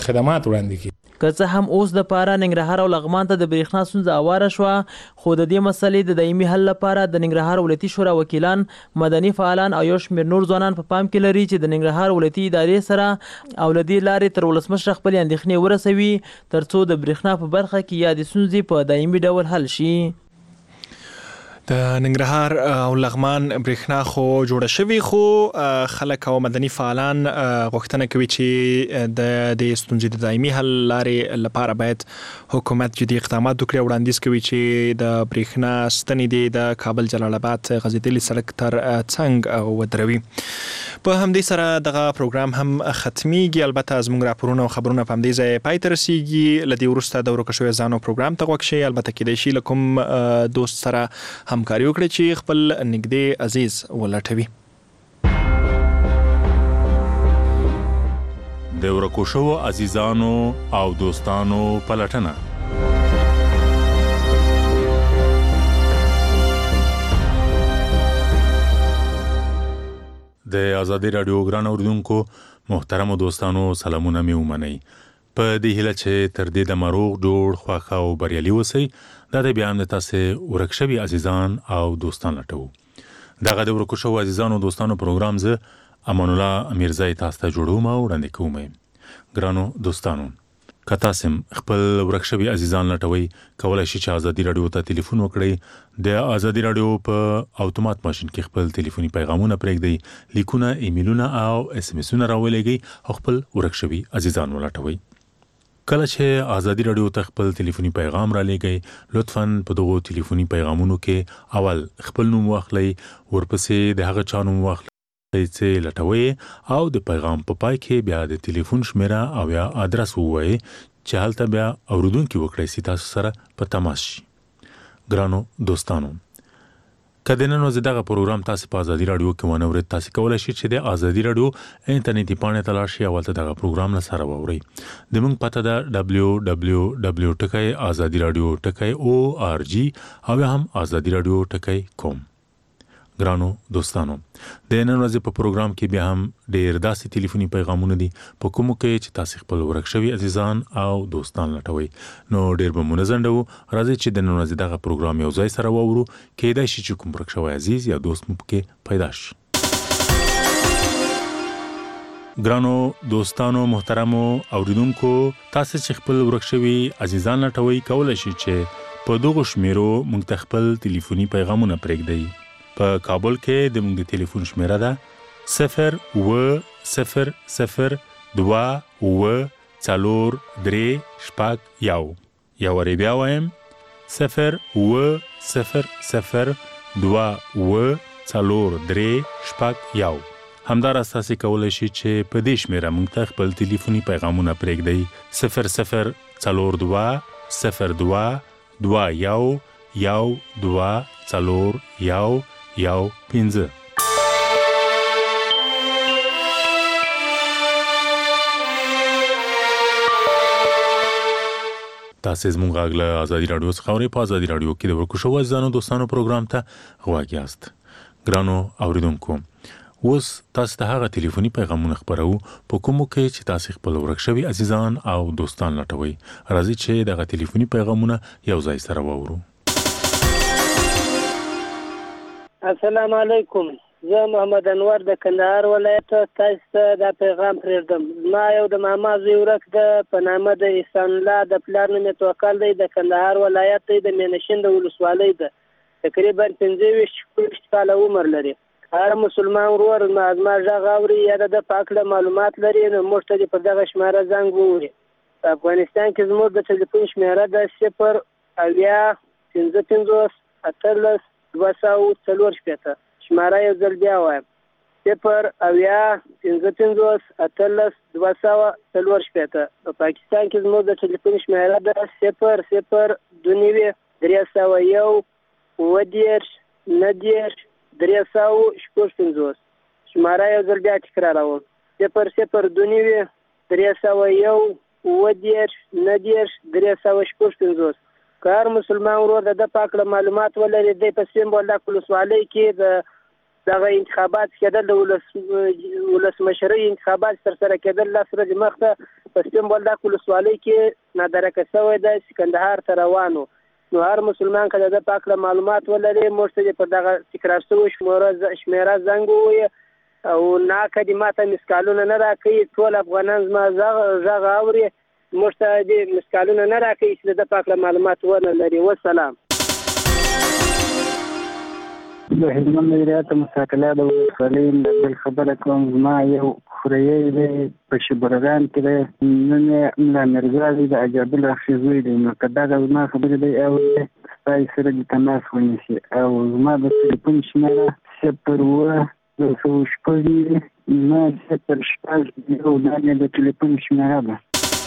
خدمات وړاندې کړي. که څه هم اوس د پاره ننګرهار او لغمان ته د برېښنا ستونزه اواره شوه، خو د دې مسلې د دایمي حل لپاره د ننګرهار ولایتي شورا وکیلان، مدني فعالان او یو شمېر نور ځوانان په پام کې لري چې د ننګرهار ولایتي ادارې سره او له دې لارې تر ولسمشر خپلې اندېښنې ورسوي ترڅو د برېښنا په برخه کې یادې ستونزې په دایمي ډول حل شي. د ننګرهار او لغمان برېښنا خو جوړه شوې، خو خلک او مدني فعالان غوښتنه کوي چې د ستونزې د دایمي حل لارې لپاره باید حکومت جدي اقدامات وکړي. وړاندیز کوي چې د برېښنا ستنې دي د کابل جلال آباد غځېدلي سړک تر څنګ ودروي. په همدې سره دغه پروګرام هم ختمیږي. البته زموږ راپورونه او خبرونه په همدې ځای پای ته رسیږي. له دې وروسته د ورکه شویو ځانو پروګرام ته غوږ شئ. البته کېدای شي له کوم دوست سره همکاري وکړي چې خپل نږدې عزیز ولټوي. د ورکو شوو عزیزانو او دوستانو پلټنه. د آزادي رادیو ګران اوریدونکو محترم دوستانو سلامونه مې ومنئ. په دې هیله چې تر دې د مروغ جوړ خوښه او بریالي اوسئ. دا د بیا هم د تاسې ورک شوي عزیزان او دوستان لټوو. دغه د ورکو شوو عزیزانو او دوستانو پروګرام زه امان الله امیرزی تاسو ته جوړوم او وړاندې کوم. ګرانو دوستانو، که تاسو خپل ورک شوي عزیزان لټوئ، کولی شئ چې آزادي رادیو ته ټلیفون وکړئ. د آزادي رادیو په اتومات ماشین کې خپل ټلیفوني پیغامونه پرېږدئ، لیکونه، ایمیلونه او اس ام اسونه راولېږئ او خپل ورک شوي عزیزان ولټوئ. کله چې آزادي رادیو ته خپل ټلیفوني پیغام را لېږئ، لطفاً په دغو ټلیفوني پیغامونو کې اول خپل نوم واخلئ، ورپسې د هغه چا نوم واخلئ چې لټوئ او د پیغام په پای کې بیا د ټلیفون شمیره او یا ادرس ووایئ چې هلته بیا اوریدونکي وکړئ چې تاسو سره په تماس شي. ګرانو دوستانو، که د نن ورځې دغه پروګرام تاسو په آزادي رادیو کې ونه اورئ، تاسو کولی شئ چې د آزادي رادیو انټرنیټي پاڼې ته لاړ شئ او هلته دغه پروګرام له سره واورئ. زموږ پته ده www.azadiradio.org او یا هم azadiradio.com. ګرانو دوستانو، د نن ورځې په پروګرام کې بیا هم ډېر داسې ټلیفوني پیغامونه دي په کومو کې چې تاسو خپل ورک شوي عزیزان او دوستان لټوئ. نو ډېر به مو نه ځنډوو، راځئ چې د نن ورځې دغه پروګرام یو ځای سره واورو. کېدای شي چې کوم ورک شوی عزیز یا دوست مو پکې پیدا شي. ګرانو دوستانو محترمو اوریدونکو، تاسو چې خپل ورک شوي عزیزان لټوئ، کولی شئ چې په دغو شمیرو موږ ته خپل ټلیفوني پیغامونه پرېږدئ. په کابل کې د موږ د ټلیفون شمیره ده 020024361. یو وری بیا وایم 020024361. همداراز تاسو کولی شئ چې په دې شمیره موږ ته خپل ټلیفوني پیغامونه پرېږدئ 00221224115. تاسو زموږ غږ له آزادي رادیو څخه اورئ. په آزادي رادیو کې د ورکو شوو عزیزانو دوستانو پروګرام ته غوږ یاست. ګرانو اوریدونکو، اوس تاسو ته هغه ټلیفوني پیغامونه خپرو په کومو کې چې تاسو خپل ورک شوي عزیزان او دوستان لټوئ. راځئ چې دغه ټلیفوني پیغامونه یو ځای سره واورو. السلام علیکم، زه محمد انور د کندهار ولایت تاسو ته دا پیغام پرېږدم. ما یو د ماما زوی ورک ده په نامه د احسان الله، د پلار نوم یې توکل دی، د کندهار ولایت دی، د مینشین د ولسوالۍ ده، تقریبا 25 کاله عمر لري. هر مسلمان ورور زما غږ اوري یا د په هکله معلومات لري نو موږ ته په دغه شماره زنګ ووهي. په افغانستان کې زموږ د ټلیفون شماره ده 08015181240. شماره یو ځل بیا وایم 08015181240. په پاکستان کې زموږ د ټلیفون شماره ده 0029390 شماره یو ځل بیا تکراروم 0029390 که هر مسلمان ورور د پاکله معلومات ولري دی په سیم بولدک ولسوالۍ کې دغه انتخابات کېدل د ولسمشرۍ انتخابات ترسره کېدل لس ورځې مخته په سیم بولدک ولسوالۍ کې نادرکه شوی دی چې کندهار ته روانو. نو هر مسلمان که د پاک له معلومات ولري موږ ته په دغه تکرار شوي شمیره زنګ ووایي او ناکه دې ماته مسکالونه نه راکوي. ټول افغانان زما غږ اوري، موږ ته دې مسکالونه نه راکوي چې د پاک له معلومات ونه لري. والسلام. د هلمند ولایت مساکله د ولسوالۍ بل خبره کوم. زما یو خوريي دی په شبرغان کې دی، نن یې ملا مرزا دی د عجاب الله خزوی دی. نو که دغه زما خبرې دی او سپای سره د تماس ونیسي او زما د تلیفون شمېره 0 9 0 شپږ یو دا مې د تلیفون شمېره ده.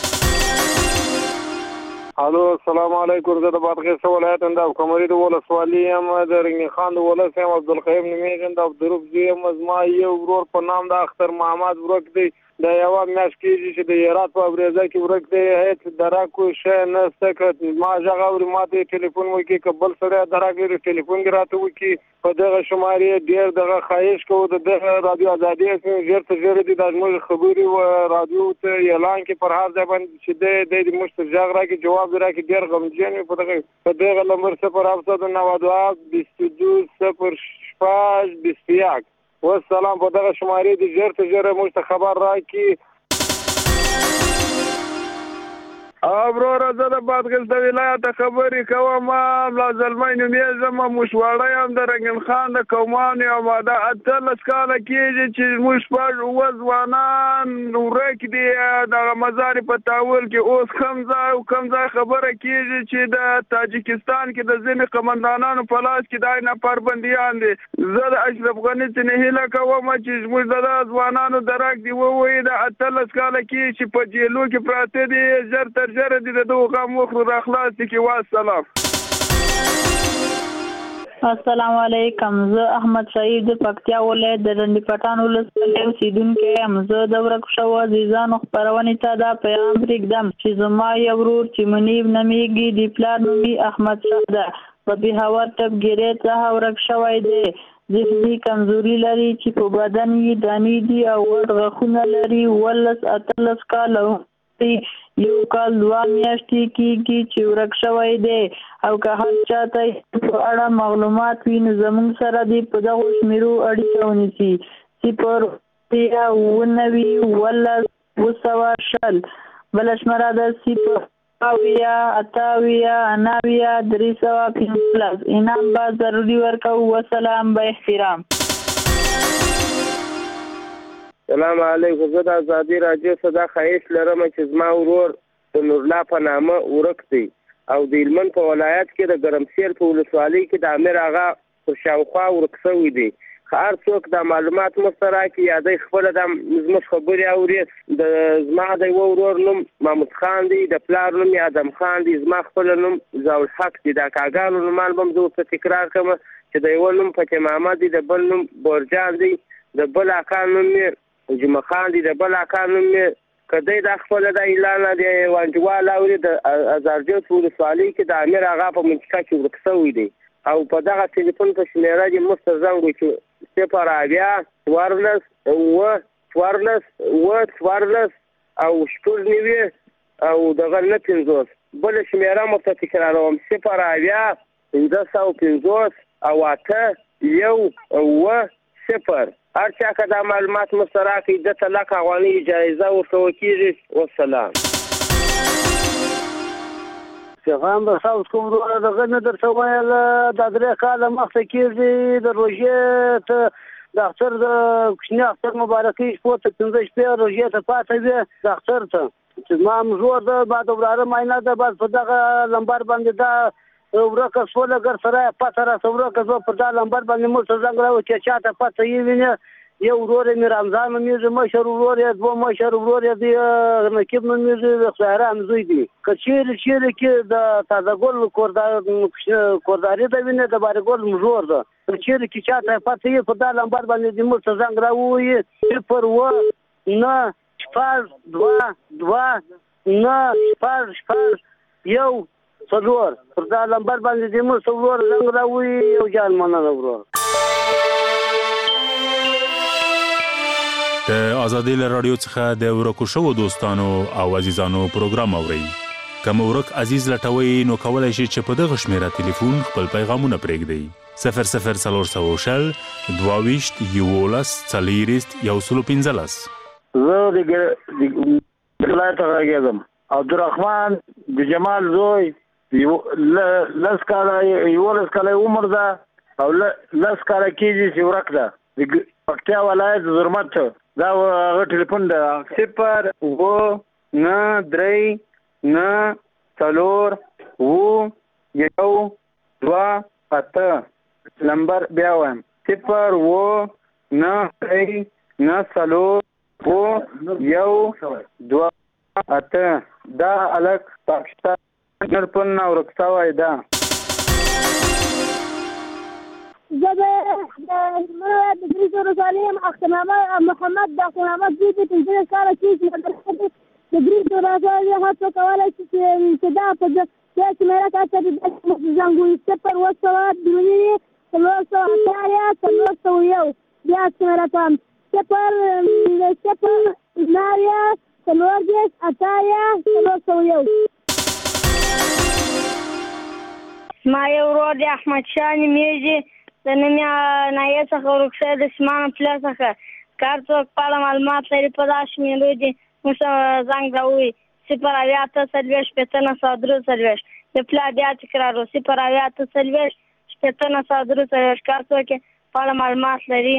الو السلام علیکم. زه د بادغیس ولایت د کمرې د ولسوالۍ یم، د رنګین خان د ولس یم، عبدالقیوم نومیږم، د عبدالروف زوی یم. زما یو ورور په نام د اختر محمد ورک دی، د یوه میاشت کېږي چې د هرات په ابریزه کې ورک دی. هېڅ درک شی نشته، که ما غږ اوري ما ته ټلیفون وکړي، که بل سړی درک لري ټلیفون دې راته وکړي. په دغه شمارې ډېر دغه خواهش کوو د دغه رادیو ازادي ژر تر ژره دې دا زموږ خبرې رادیو ته اعلان کړي پر هر ځای باندې چې دی دې موږ ته غږ راکړي، جواب دې راکړي. ډېر غمجن وي په دغه نمبر 072 22 0 21. والسلام. په دغه شمارې دې ژر تر ژره موږ ته خبر راکړي. وروره زه د بادغیس د ولایت خبرې کوم. ملا زلمی نومیږم، موشواړی یم د رنګین خان د قومانو یم. دا 18 کاله کېږي چې موږ شپږ اووه ځوانان ورک دي دغه مزارې په تاول کې. اوس کوم ځای خبره کېږي چې د تاجکستان کې د ځینې قمندانانو په لاس کې دا نفر بندیان دي. زه د اشرف غني څخه هیله کوم چې موږ د ځوانانو درک دی ووایي د 18 کاله کې چې په جیلو کې پراته دي ژر تر ژره دې د دغو غم وخورو راخلاص دي. والسلام. السلام علیکم. زه احمد سعید د پکتیا ولایت د ډنډي پټان ولسوالۍ اوسیدونکی یم. زه د ورک شوو عزیزانو خپرونې ته دا پیغام پرېږدم چې زما یو ورور چې منیب نومیږي، د پلار نوم یې احمد شاه ده، په پېښور ټپګیرۍ څخه ورک شوی دی. ذهني کمزوري لري چې په بدن یې دانې دي او غټ غاښونه لري. 18 کاله یو کال 2 میاشتې کېږي چې ورک شوی دی او که هر چاته په اړه معلومات وي نو زموږ سره دې په دغو شمیرو اړیکه ونیسي. 0 19 200 بله شمېره ده 0 98 315. انعام به ضروري ورکوو. وسلام. به احترام. سلام علیکم. زه د ازادي راډیو څخه خواهش لرم چې زما ورور د نورالله په نامه ورک دی او د هلمند په ولایت کې د ګرمسیر په ولسوالۍ کې د امیر اغا پر شاوخوا ورک شوی دی. هر څوک دا معلومات مو سره کړي یا دی خپله دا زموږ خبرې اوري. زما د یوه ورور نوم محمود خان دی، د پلار نوم یې ادم خان دی، زما خپله نوم ضیاءالحق دی. دا کاګانو نومان به م زه ورته تکرار کړم چې د یوه نوم فتح محمد دی، د بل نوم بورجان دی، د بل اکا نوم یې جمعه خان دی، د بل اکا نوم یې که دی دا خپله دا اعلان د وانجوال اوري د ازارجوت ولسوالۍ کې د امیر اغا په منطقه کې ورک شوی دی او په دغه ټلیفون په شمېره دې موږ ته زنګ وکړي 0 او 14 او دغه 9 بله شمېره مو ته تکراروم 0 550 او 8 هر چا که دا معلومات مستره کړي د ته لکه افغانۍ جایزه ورکول کېږي. والسلام. پیغام به تاسو کوم وروره دغه نه درته ویل دا 3 کاله مخکې کېږي د روژې ته د اختر د کوچني اختر مبارکۍ شپو ته 15 شپې روژې ته پاته وې د اختر ته چې زما مزور ده بعد وراره معاینه ده بعد په دغه لمبر باندې دا ورکه شوله ګر سره پته راته ورکه زه په دا لمبر باندې موږ ته زنګ راوړي چې چاته پته یې ویني یو ورور یې مې رمضان نومیږي، مشر ورور یې 2 مشر ورور یې د نقیب نومیږي، د خدایرحم زوی دی. که چیرې کې د تازه ګل کورداري ده ویني د باري ګل مزور ده که چیرې کې چاته پته یې په دا لمبر باندې د موږ ته زنګ راوړي 0 9 څلور پر دا لمبر باندې د موږ څلور زنګ راوړي یو جان مننه ورور. د ازادي رادیو څخه د ورکو شو دوستانو او عزیزانو پروګرام اورئ. کوم ورک عزیز لټوي نو کولای شي چې په دغه شمیره ټلیفون خپل پیغامونه پرېږدي. 00300 22 11 40 115. زه د ولایت راګم عبدالرحمن د جمال زوی لس کاله عمر ده او لس کاله کېږي چې ورک ده د پکتیا ولایت زرمت دا هغه ټلیفون ده 09394 نمبر بیا وایم 09394 دا الک پاکستان نرپن او رکساوای دا زه د دریز رسالیم اختنامه محمد د اختنامه زیدی 15 کاله کېږي د دریز رسالیم هڅه کولی شي چې دا په داسې میره کاسه د داسې زنګوي 0 301 بیا میره پام 0 ما یو ورور د احمد شاه نومیږي د نوم یې نایه څخه ورک شوی د سیمان پله څخه کار څوک په اړه معلومات لري په دا شمېرو دي موږ زنګ راووي 0 د پلا بیا تکرار 0 کار څوک په اړه معلومات لري.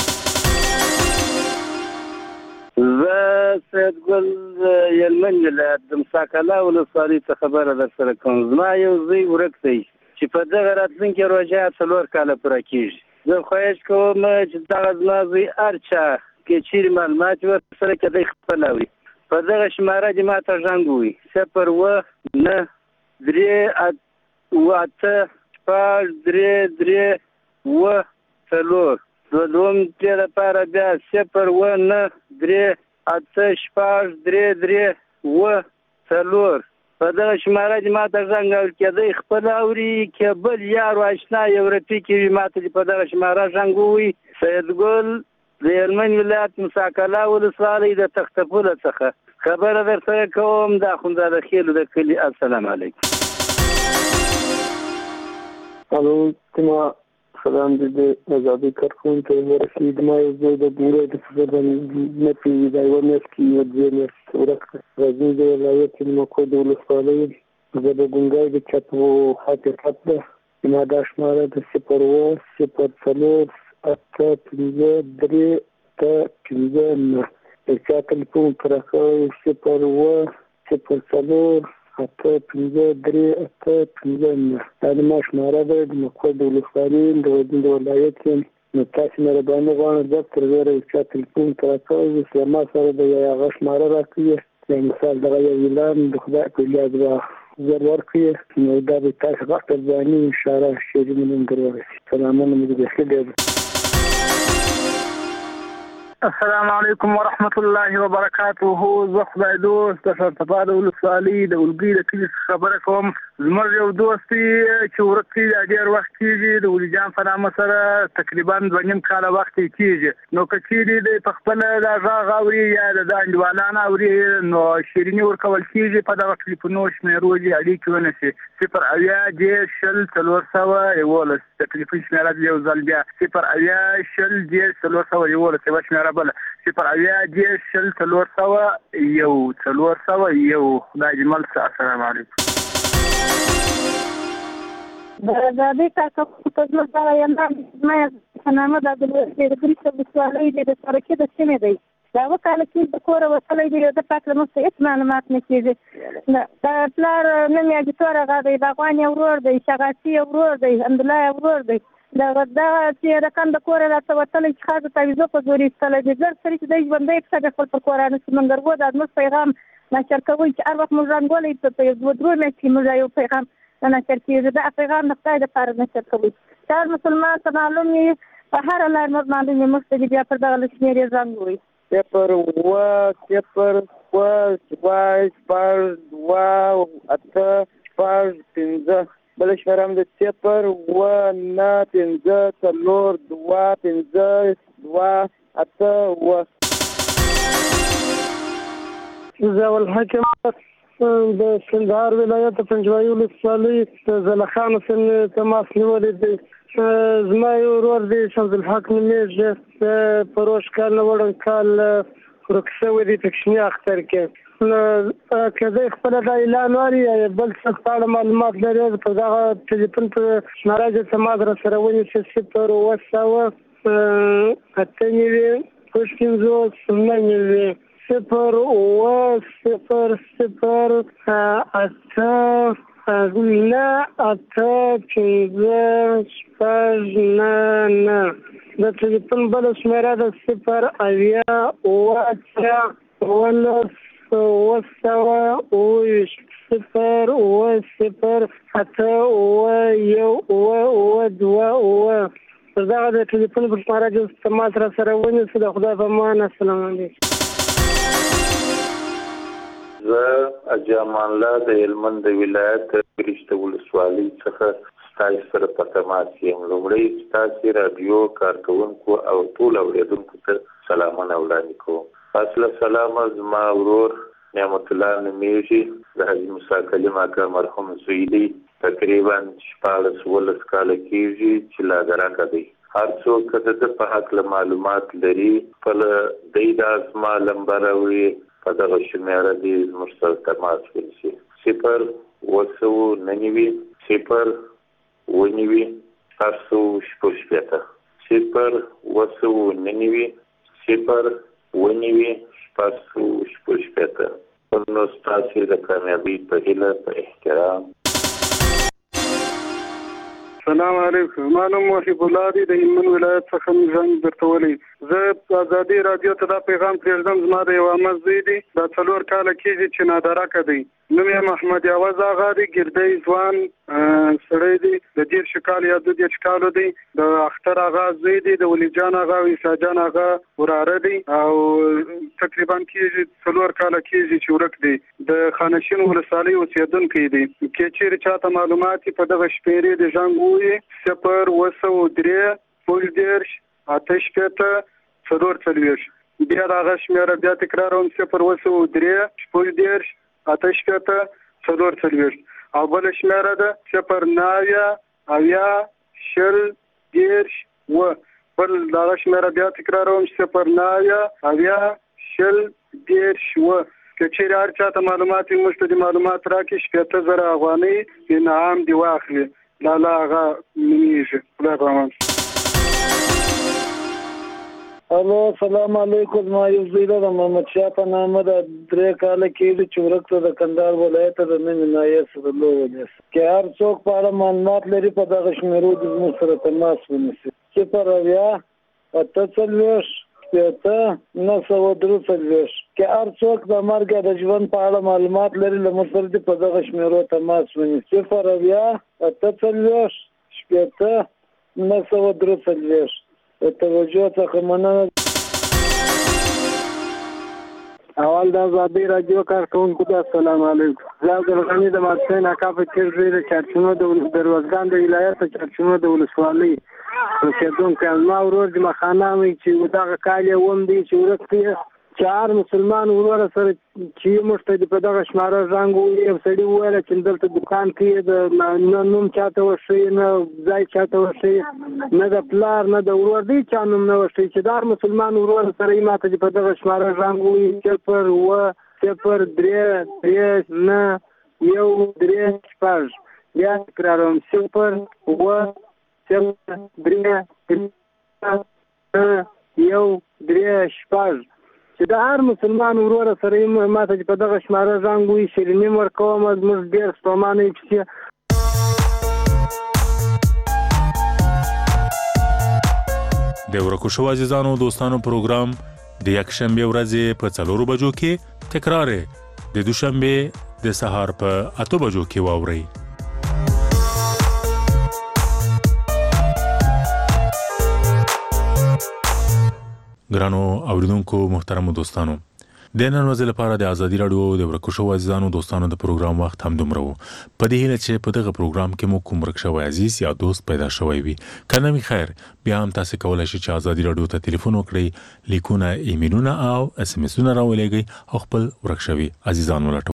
زه سید ګل یلمن ولایت د مساکله ولسوالۍ څخه خبره در سره کوم. زما یو زوی ورک دی چې په دغه راتلونکي روژه 4 کاله پوره کېږي. زه خواهش کوم چې دغه زما زوی هر چا که چیرې معلومات ورسره کدی خپل اوري په دغه شماره دې ماته زنګ ووهي 0 دوم دې لپاره بیا 0 په دغه شماره دې ماته زنګ اوري کېدی خپل اوري که بل یار و اشنا یو رفیق وي ماته دې په دغه شماره زنګ ووهي. سید ګل د هلمند ولایت مساکله ولسوالۍ د تختپوله څخه خبره در سره کوم د اخندزاده خیلو د کلي. السلام علیکم. الو زما سلام دې آزادي کارکوونکي ورسېد. ما یو ځای د ګورې د سفر نه پیږي دا یوه میاشت کې یو 2 میاشتې ورک راځي د ولایت نیمکو د ولسوالۍ زه د ګونګی د چپ حقیقت ده. زما دا شماره د 0 0 د چا ټلیفون پراخوي 0 دا د ما شماره ده د مقود د ولسوالۍ د ولایت یم. نو تاسې مهرباني غواړم دفتر زره یو چا ټلیفون پراخوي چې ما سره د هغه شماره راکړي یا مثال دغه یو اعلان د خدای په الیاس به زر ورکړي نو دا به تاسې غږ ته ځواني اشاره شعري منندر ورسي. سلامونه مې بخیر دی. السلام علیکم ورحمت الله وبرکاته. زه خدای دوست د سرتپا د ولسوالۍ د ولګي د کلي خبره کوم. زموږ یو دوست چې ورک دی ډېر وخت کېږي د ولي جان په نامه سره تقریبا 2.5 کاله وخت کېږي. نو که چیرې د په خپله دا غږ اوري یا د انډیوالان اوري نو شیریني ورکول کېږي په دغه ټلیفونو شمېرو دې اړیکې ونیسي 0 د ټلیفون شمېره یو ځل بیا 0 یوه شمېره بله 0 خدای دې مل شه. السلام علیکم. د آزادۍ کارکوونکو په زړه سره یم نامه د دریس ولسوالۍ د سرکې د سیمې دی. دا 2 کاله کې د کوره وتلی دی د پاک له موږ هېڅ معلومات نه کېږي. د پلار نوم یې اجتور هغه دی باغوان یې ورور دی شغاسي یې ورور دی حمدالله یې ورور دی. دغه چې رقم د کوره راته وتلی چې خاصه تعویضو په زور ایستلی دی. زر سړي چې دی ژوندی پسه د خپل پر کورانه چې منګرګو دا زموږ پیغام نشر کوئ چې هر وخت موږ رنګولی په یو 2 میاشتې کې موږ یو پیغام نشر کېږي. دا پیغام د خدای دپاره نشر کوئ چې هر مسلمان ته معلوم وي په هره لار موږ معلوم وي موږ ته دې بیا پر دغه شمېرې زنګ ووایي 0 بل شمرم د 0 9 5 4 2 5 2 8 ضیاء الحق د کندهار ولایت پنجوایي ولسوالۍ د زلخان سیمې تماس نیولی دی. زما یو ورور دی شمس الحق نومیږي، پروش کال نه وړاندې کال ورک شوی دی په کوچني اختر کې. که دی خپله دا اعلان واري یا بل څه په اړه معلومات لري په دغه ټلیفون په ناراج تماس را سره ونیسي 0 د ټلیفون بل شمیره د 0 دغه د ټلیفون په شماره د تماس را سره ونیسي. د خدای په امان. السلام علیکم. زه اجامان الله د هلمند ولایت ګرشته ولسوالۍ څخه ستاسو سره په تماس یم. لومړی ستاسو رادیو کارکونکو او ټول اوریدونکو ته سلامونه وړاندې کوم. اصله سلام زما ورور نعمت الله نومیږي، د حاجي موسی کلیم اکا مرحوم زوی تقریبا 14 کاله کېږي چې لا درکه دی. هر څوک د په حق معلومات لري خپل دی د اسما لمبر وي په دغه شمیره دی زموږ سره تماس ونیسي. 0 9 0 ونیوي 865 0 9 0 ونیوي 865. نو ستاسو د کامیابی په هیله په احترام. السلام علیکم. ما نوم محب الله دی د هلمند ولایت څخه زنګ درته ولی. زه ازادي رادیو ته دا پیغام پرېږدم. زما د یو عمه زوی دی، دا 4 کاله کېږي چې نادرکه دی. نوم یې محمد یاوز آغا دی، ګردی ځوان سړی دی، د 13 کال یا 12 کالو دی. د اختر آغا زوی دی، د ولی جان آغا او عیسی جان آغا وراره دی او تقریبا کېږي 4 کاله کېږي چې ورک دی. د خانشین ولسوالۍ اوسېدونکی دی. که چېرې چاته معلومات په دغه شمېرې د زنګ ووایي 0 بیا د هغه شمېره بیا تکراروم 0 او بل شمېره ده 0 بل دغه شمېره بیا تکراروم 0 که چېرې هر چاته معلومات وي موږ ته د معلومات راکړي 70,000 افغانۍ انعام دې واخلي. لالا هغه نومیږي. خدای په امان. الو السلام علیکم. ما یو زوی د محمد شاه په نامه د 3 کاله کېږي چې ورک ته د کندهار ولایت د نوم نایه صدلو ونیس. که هر څوک په اړه معلومات لري په دغه شمیرو د زموږ سره تماس ونیسي. 0 که هر څوک د مرګ د ژوند په اړه معلومات لري له موږ سره په دغه شمیرو تماس ونیسي. 0 توجه څخه مننه. اول د ازادي رادیو کارکونکو ته السلام علیکم. زه عبدالغني د ماسپین اکا په چرچې د چارچونو د دروازګان د ولایت چارچونو د ولسوالۍ اوسېدونکی. زما ورور جمعه خانه وي چې دغه کال یې وم دی چې ورک دی. 4 مسلمان ورور سره چې موږ ته په دغه شماره زنګ ووایي. یو سړي وویل چې دلته دکان کې د نوم چاته وښیي، نه ځای چاته وښیي، نه د پلار نه د ورور دی چا نوم نه وښیي. چې دا مسلمان ورور سره یې ماته په دغه شماره زنګ ووایي 0 بیا تکراروم 0 چې د هر مسلمان ورور سره یې ماته په دغه شماره زنګ ووایي. شیریني ورکوم. زموږ ډېر ستومانه یې پسې. د ورکو شو عزیزانو دوستانو پروګرام د یکشنبه ورځې په 4 بجو کې تکرار د دوشنبه د سهار په 8 بجو کې واوري. ګرانو اوریدونکو محترم دوستانو، د نن ورځې لپاره د ازادي رادیو د ورکو شو عزیزانو دوستانو د پروګرام وخت هم دومره وو. په دې هیله چې په دغه پروګرام کې مو کوم ورک شوی عزیز یا دوست پیدا شوی وي. کنه می خیر بیا هم تاسو کولای شئ چې ازادي رادیو ته ټلیفون وکړئ، لیکونه، ایمیلونه او اس ام اسونه راولېږئ او خپل ورک شوی عزیزان ولټوئ.